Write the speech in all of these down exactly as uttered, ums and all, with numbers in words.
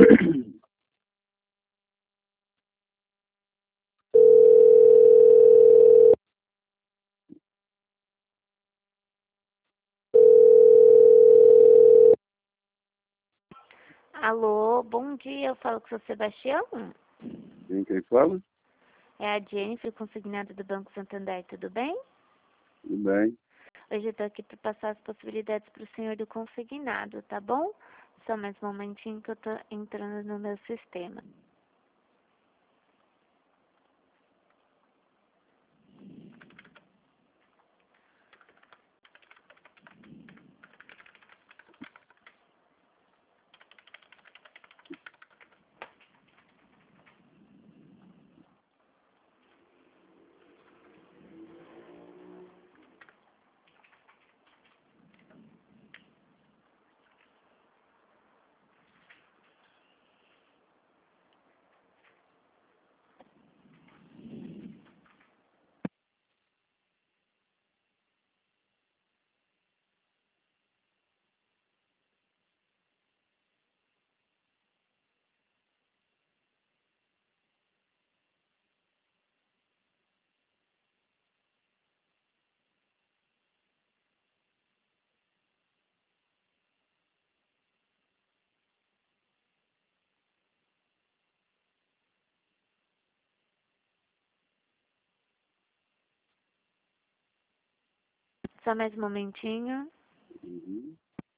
Alô, bom dia, eu falo com o seu Sebastião. Quem quem fala? É a Jennifer, consignada do Banco Santander, tudo bem? Tudo bem. Hoje eu estou aqui para passar as possibilidades para o senhor do consignado, tá bom? Só mais um momentinho que eu estou entrando no meu sistema. Só mais um momentinho. Uhum.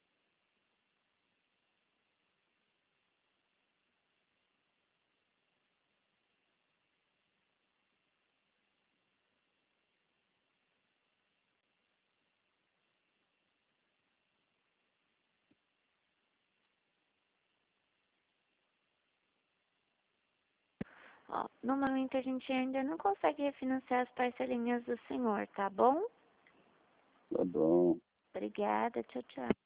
Ó, no momento a gente ainda não consegue refinanciar as parcelinhas do senhor, tá bom? Tá bom. Obrigada, tchau, tchau.